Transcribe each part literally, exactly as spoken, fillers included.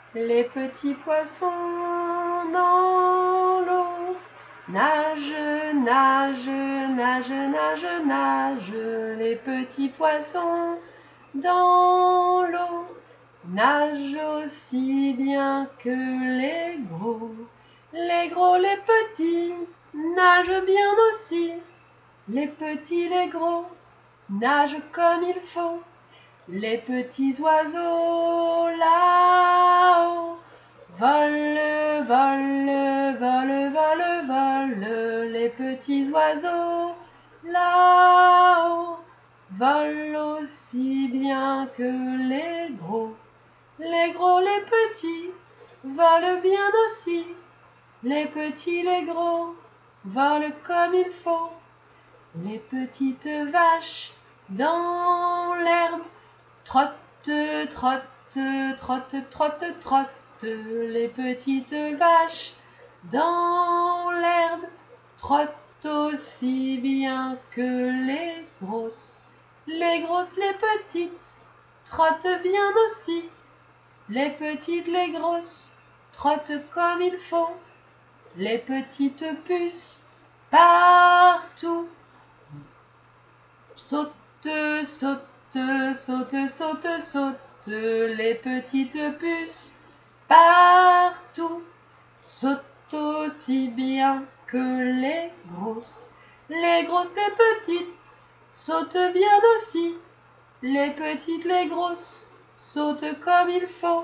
Les petits poissons dans l'eau nagent, nagent, nagent, nagent, nagent. Les petits poissons dans l'eau nagent aussi bien que les gros. Les gros, les petits nagent bien aussi. Les petits, les gros nagent comme il faut. Les petits oiseaux là-haut volent, volent, volent, volent, volent. Les petits oiseaux là-haut volent aussi bien que les gros. Les gros, les petits volent bien aussi. Les petits, les gros volent comme il faut. Les petites vaches dans l'herbe trottent, trottent, trottent, trottent, trottent. Les petites vaches dans l'herbe trottent aussi bien que les grosses. Les grosses, les petites trottent bien aussi. Les petites, les grosses trottent comme il faut. Les petites puces partout sautent, sautent, sautent, sautent, sautent. Les petites puces partout sautent aussi bien que les grosses. Les grosses, les petites sautent bien aussi. Les petites, les grosses sautent comme il faut.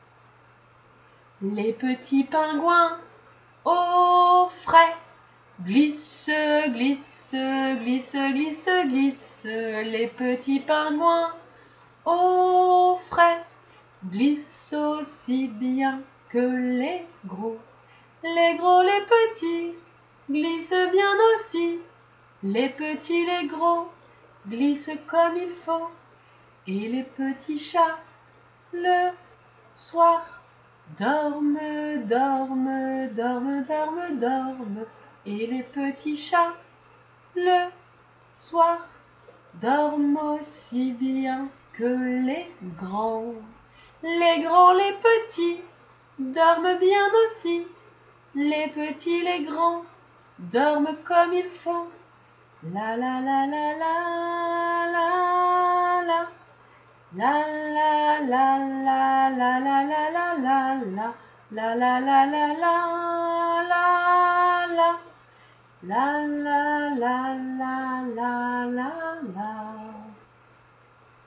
Les petits pingouins au frais glisse, glisse, glisse, glisse, glisse. Les petits pingouins au frais glissent aussi bien que les gros. Les gros, les petits glissent bien aussi. Les petits, les gros glissent comme il faut. Et les petits chats le soir dorment, dorment, dorment, dorment, dorment. Et les petits chats le soir dorment aussi bien que les grands. Les grands, les petits dorment bien aussi. Les petits, les grands dorment comme il faut. La la la la la la la. La la la la la la la la la la. La la la la la la la. La la la la la la la.